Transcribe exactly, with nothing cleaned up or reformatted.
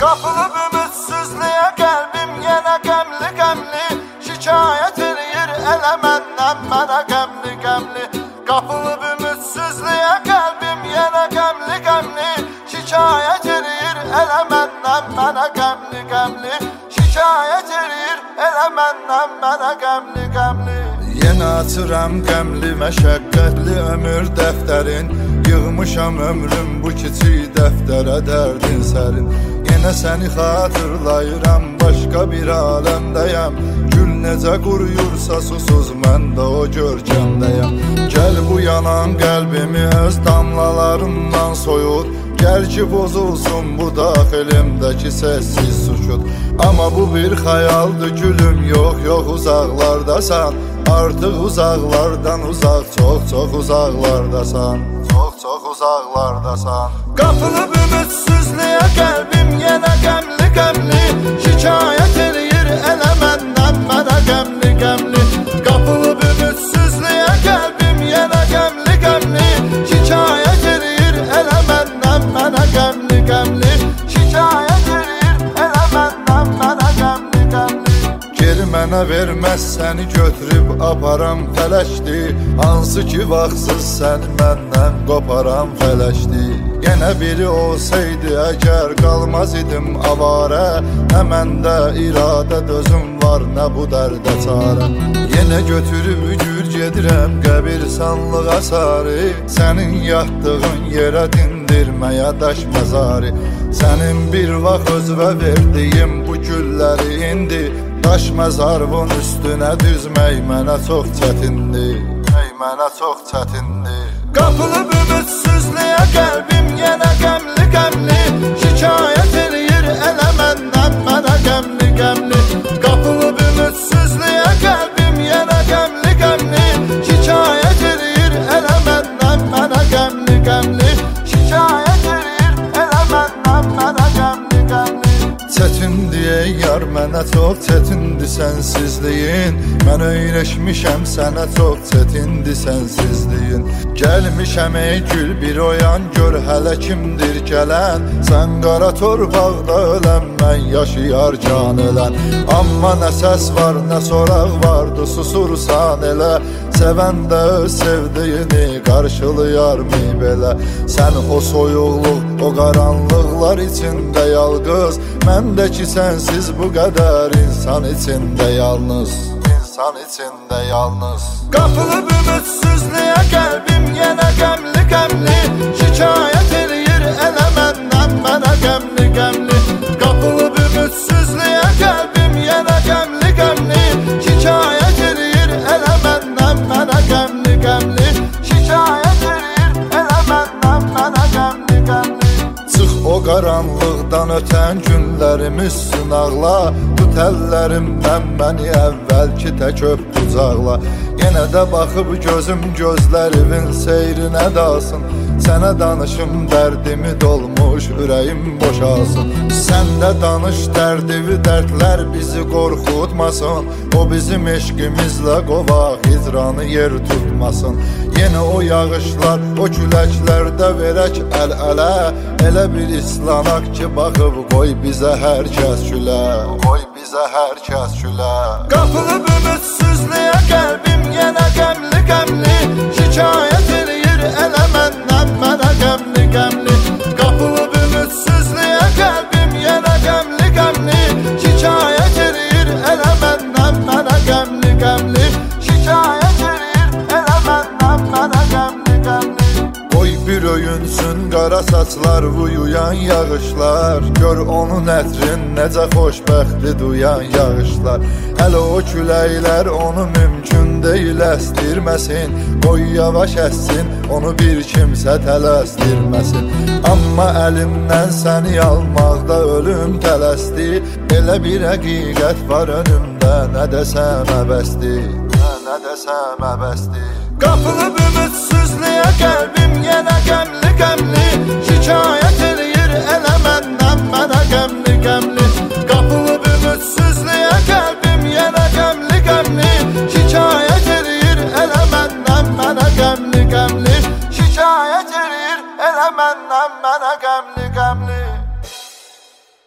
Qapılıb ümidsizliyə qəlbim yenə qəmli qəmli, şikayət eləyir elə məndən mənə qəmli qəmli. Qapılıb ümidsizliyə qəlbim yenə qəmli qəmli, şikayət eləyir elə məndən mənə qəmli qəmli, şikayət eləyir elə məndən mənə qəmli qəmli. Yenə açıram qəmli məşəqqətli ömür dəftərin, yığmışam ömrüm bu kiçik dəftərə dərdin sərin. Yenə səni xatırlayıram, başqa bir aləmdəyəm, gül necə quruyursa susuz mən də o görkəmdəyəm. Gəl bu yanan qəlbimi öz damlalarından soyut, gəl ki bozulsun bu daxilimdəki səssiz sükut. Amma bu bir xəyaldır gülüm, yox yox uzaqlardasan, artıq uzaqlardan uzaq, çox çox uzaqlardasan, çox çox uzaqlardasan. Qapılıb ümidsizliyə qəlbim yenə qəmli qəmli, şikayət eləyir elə məndən mənə qəmli qəmli. Qapılıb ümidsizliyə qəlbim yenə qəmli qəmli, şikayət eləyir elə məndən mənə qəmli qəmli, şikayət eləyir elə məndən mənə qəmli qəmli. Geri mənə verməz səni götürüb aparam fələkdir, hansı ki vaxtsız səni məndən qoparam fələkdir. Yenə biri olsaydı əgər qalmaz idim avarə, nə məndə iradə dözüm var, nə bu dərdə çarə. Yenə götürüb gül gedirəm qəbirstanlığa sarı, sənin yatdığın yerə dindirməyə daş məzarı. Sənin bir vaxt özvə verdiyim bu gülləri indi, daş məzarvın üstünə düzmək mənə çox çətindir, mənə çox çətindir. Qapılıb ümidsizliyə qəlbim yenə qəmli qəmli, şikayət eləyir elə məndən mənə qəmli qəmli. Qapılıb ümidsizliyə qəlbim yenə qəmli qəmli, şikayət eləyir elə məndən mənə qəmli qəmli, şikayət eləyir elə məndən mənə qəmli qəmli. Çətindir yar mənə çox çətindir sənsizliyin, mən öyrəşmişəm sənə çox çətindir sənsizliyin. Gəlmişəm ey gül bir oyan, gör hələ kimdir gələn, sən qara torpaqda ölən, mən yaşayarcan ölən. Amma nə səs var nə soraq vardı susursan elə, sevən də öz sevdiyini qarşılayarmı belə. Sən o soyuqluq, o qaranlıqlar içində yalqız, mən də ki sənsiz bu qədər insan içində yalnız, insan içində yalnız. Qapılıb ümidsizliyə qəlbim yenə qəmli qəmli, şikayət eləyir elə məndən mənə qəmli qəmli. Qapılıb ümidsizliyə qəlbim yenə qəmli qəmli, şikayət eləyir elə məndən mənə qəmli qəmli, şikayət eləyir elə məndən mənə qəmli qəmli. Çıx o qaranlıqdan ötən günlərimiz sınaqla, tut əllərimdən məni əvvəlki tək öp qucaqla. Yenə də baxıb gözüm gözlərimin seyrinə dalsın, sənə danışım dərdimi dolmuş ürəyim boşalsın. Sən də danış dərdivi dərdlər bizi qorxutmasın, o bizim eşqimizlə qovaq hicranı yer tutmasın. Yenə o yağışlar, o küləklərdə verək əl-ələ, elə bir islanaq ki baxıb qoy bizə hər kəs gülə, qoy bizə hər kəs gülə. Qapılıb ümidsizliyə qəlbim yenə qəmli qəmli, şikayət eləyir elə məndən mənə qəmli qəmli. Qapılıb ümidsizliyə qəlbim yenə qəmli qəmli, şikayət eləyir elə məndən mənə qəmli qəmli, şikayət eləyir elə məndən mənə qəmli qəmli. Qoy bir öyünsün qara saçlar uyuyan yağışlar, gör onun ətrin necə xoşbəxtli duyan yağışlar. Hələ o küləklər onu mümkün deyil əstirməsin, qoy yavaş əssin onu bir kimsə tələsdirməsin. Amma əlimdən səni almaqda ölüm tələsdi, elə bir həqiqət var önümdə, nə desəm əbəsdir, nə desəm əbəsdir. Qapılıb ümidsizliyə qəlbim yenə qəmli qəmli, şikayət eləyir elə məndən mənə qəmli qəmli. Qapılıb ümidsizliyə qəlbim yenə qəmli qəmli, şikayət eləyir elə məndən mənə qəmli qəmli, şikayət eləyir elə məndən mənə qəmli qəmli.